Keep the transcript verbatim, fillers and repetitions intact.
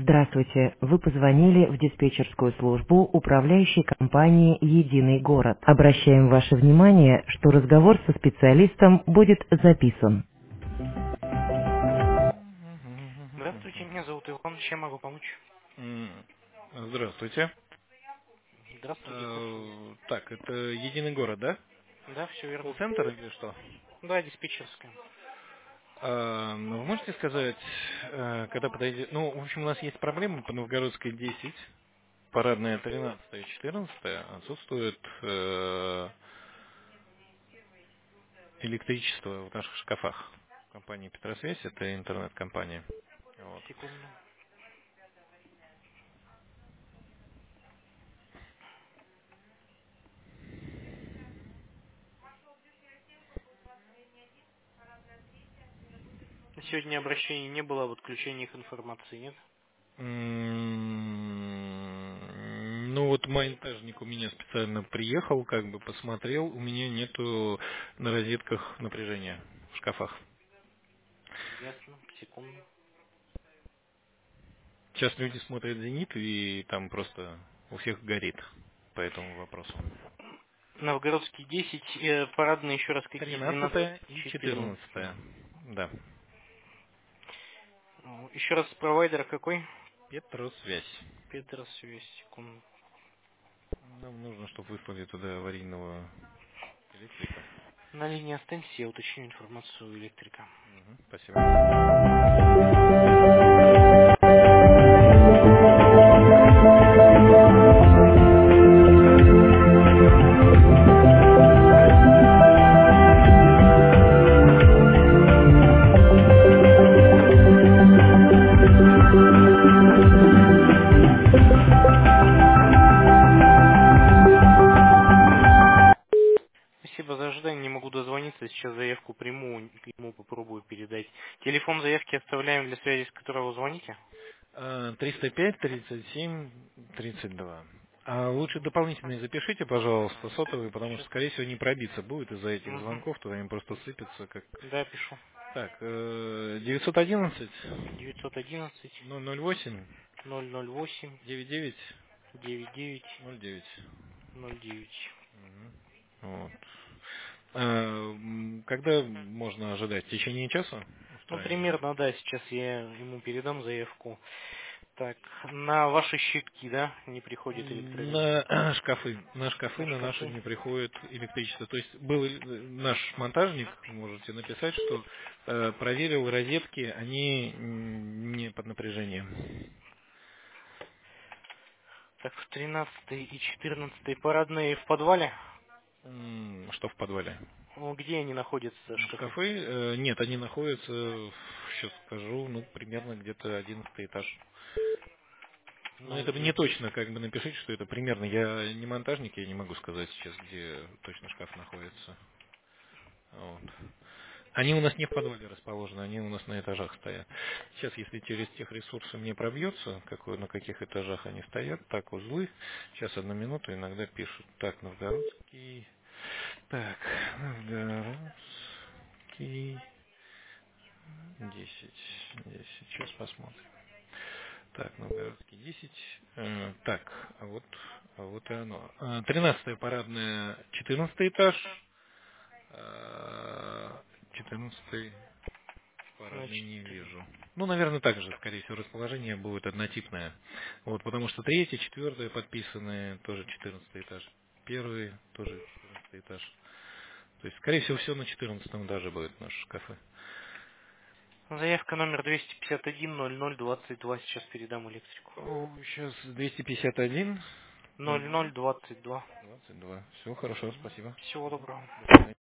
Здравствуйте. Вы позвонили в диспетчерскую службу управляющей компании «Единый город». Обращаем ваше внимание, что разговор со специалистом будет записан. Здравствуйте, меня зовут Иван. Чем могу помочь? М, Здравствуйте. Здравствуйте, слушаю вас. Э, Так, это единый город, да? Да, все верно. Колл-центр или что? Да, диспетчерская. А, ну, вы можете сказать, э, когда подойдет... Ну, в общем, у нас есть проблема по Новгородской десять, парадная тринадцатая и четырнадцатая, отсутствует э, электричество в наших шкафах. Компания Петросвязь, это интернет-компания. Вот. Секунду. Сегодня обращений не было об отключениях информации, нет? М, Ну вот монтажник у меня специально приехал, как бы посмотрел, у меня нету на розетках напряжения в шкафах. Ясно. Секунду. Сейчас люди смотрят «Зенит» и там просто у всех горит по этому вопросу. Новгородский десять, э, парадные еще раз какие? двенадцать, Тринадцатая и четырнадцать. четырнадцатая. Да. Еще раз провайдер какой? Петросвязь. Петросвязь, секунду. Нам нужно, чтобы выслали туда аварийного электрика. На линии останься, я уточню информацию у электрика. Мгм, спасибо. Спасибо за ожидание, не могу дозвониться, сейчас заявку приму, ему попробую передать. Телефон заявки оставляем для связи, с которого вы звоните. А, триста пять тридцать семь тридцать два. А лучше дополнительные запишите, пожалуйста, сотовые, потому что, Сейчас. скорее всего, не пробиться будет из-за этих Угу. звонков, туда им просто сыпется как... Да, пишу. Так, э, девятьсот одиннадцать девятьсот одиннадцать ноль ноль восемь ноль ноль восемь девять девять девять девять ноль девять. ноль девять. Мгм. Вот. А, м, когда можно ожидать? В течение часа Ну, устранения? примерно, да, сейчас я ему передам заявку. Так, на ваши щитки, да, не приходит электроэнергия? На шкафы, на шкафы На на наши шкафы? не приходит электричество. То есть был э, наш монтажник, можете написать, что э, проверил розетки, они м, не под напряжением. Так, в тринадцатой и четырнадцатой парадные в подвале? М, Что в подвале? Ну, где они находятся, шкафы? Шкафы? э, Нет, они находятся, сейчас скажу, ну примерно где-то одиннадцатый этаж. Но Ну, это не один. точно, как бы напишите, что это примерно. Я не монтажник, я не могу сказать сейчас, где точно шкаф находится. Вот. Они у нас не в подвале расположены, они у нас на этажах стоят. Сейчас, если через тех ресурсы мне пробьется, какой, на каких этажах они стоят, так, узлы. Сейчас, одну минуту, иногда пишут. Так, Новгородский. Так, Новгородский. десять. десять. Сейчас посмотрим. Так, Новгородский десять. Э, так, а вот, а вот и оно. Э, тринадцатая парадная, четырнадцатый этаж. Э, четырнадцатый парадный Значит, не вижу. Ну, наверное, так же, скорее всего, расположение будет однотипное. Вот, потому что третье, четвертое подписаны, тоже четырнадцатый этаж. Первый тоже четырнадцатый этаж. То есть, скорее всего, все на четырнадцатом этаже будет наши шкафы. заявка номер двести пятьдесят один ноль ноль двадцать два, сейчас передам электрику. Сейчас двести пятьдесят один ноль ноль ноль двадцать два. двадцать два. Все хорошо, спасибо. Всего доброго. До свидания.